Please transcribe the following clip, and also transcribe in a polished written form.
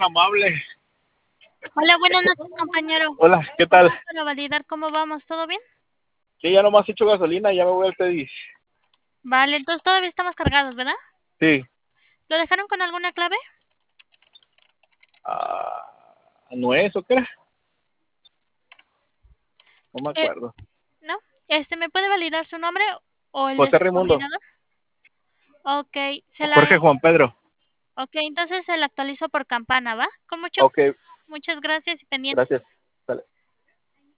amable. Hola, buenas noches, compañero. Hola, ¿qué tal? Para validar cómo vamos, ¿todo bien? Sí, ya nomás he hecho gasolina y ya me voy al Pedis. Vale, entonces todavía estamos cargados, ¿verdad? Sí. ¿Lo dejaron con alguna clave? ¿No es o qué era? No me Eh, acuerdo. ¿No? ¿Me puede validar su nombre o el de José su Raimundo. coordinador? Ok, Jorge Juan Pedro. Ok, entonces se la actualizo por campana, ¿va? Con Ok, muchas gracias y pendientes. gracias.